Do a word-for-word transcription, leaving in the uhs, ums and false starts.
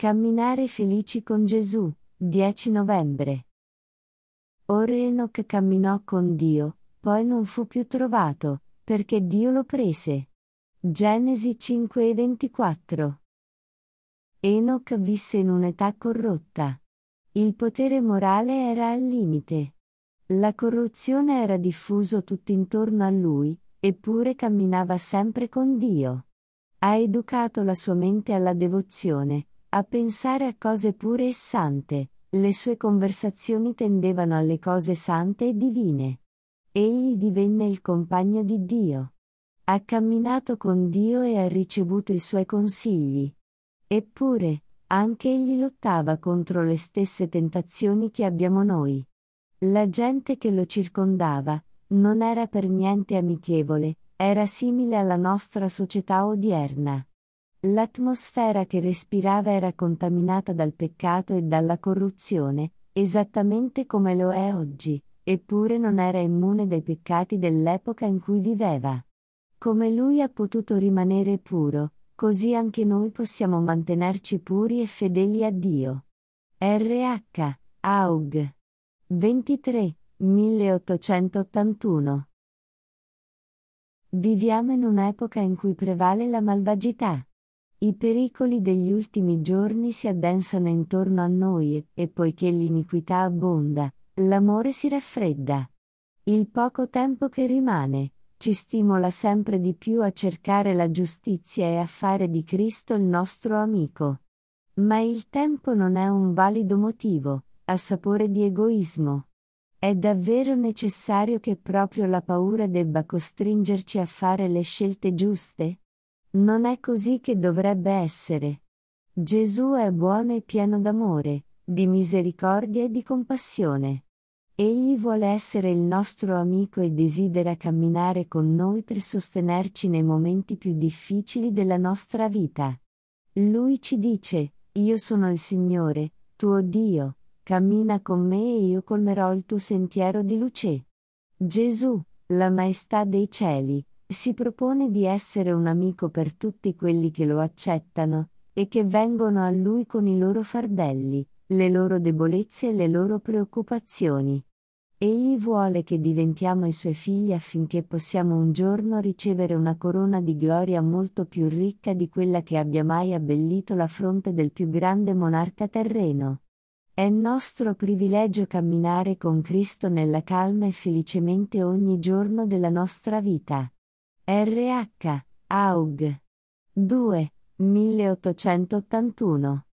Camminare felici con Gesù, dieci novembre. Or Enoch camminò con Dio, poi non fu più trovato, perché Dio lo prese. Genesi cinque e ventiquattro. Enoch visse in un'età corrotta. Il potere morale era al limite. La corruzione era diffuso tutt'intorno a lui, eppure camminava sempre con Dio. Ha educato la sua mente alla devozione, a pensare a cose pure e sante, le sue conversazioni tendevano alle cose sante e divine. Egli divenne il compagno di Dio. Ha camminato con Dio e ha ricevuto i suoi consigli. Eppure, anche egli lottava contro le stesse tentazioni che abbiamo noi. La gente che lo circondava non era per niente amichevole, era simile alla nostra società odierna. L'atmosfera che respirava era contaminata dal peccato e dalla corruzione, esattamente come lo è oggi, eppure non era immune dai peccati dell'epoca in cui viveva. Come lui ha potuto rimanere puro, così anche noi possiamo mantenerci puri e fedeli a Dio. R H. Aug. ventitré, milleottocentottantuno. Viviamo in un'epoca in cui prevale la malvagità. I pericoli degli ultimi giorni si addensano intorno a noi e, e poiché l'iniquità abbonda, l'amore si raffredda. Il poco tempo che rimane ci stimola sempre di più a cercare la giustizia e a fare di Cristo il nostro amico. Ma il tempo non è un valido motivo, ha sapore di egoismo. È davvero necessario che proprio la paura debba costringerci a fare le scelte giuste? Non è così che dovrebbe essere. Gesù è buono e pieno d'amore, di misericordia e di compassione. Egli vuole essere il nostro amico e desidera camminare con noi per sostenerci nei momenti più difficili della nostra vita. Lui ci dice: Io sono il Signore, tuo Dio, cammina con me e io colmerò il tuo sentiero di luce. Gesù, la maestà dei cieli, si propone di essere un amico per tutti quelli che lo accettano, e che vengono a lui con i loro fardelli, le loro debolezze e le loro preoccupazioni. Egli vuole che diventiamo i suoi figli affinché possiamo un giorno ricevere una corona di gloria molto più ricca di quella che abbia mai abbellito la fronte del più grande monarca terreno. È nostro privilegio camminare con Cristo nella calma e felicemente ogni giorno della nostra vita. R H. Aug. due, milleottocentottantuno.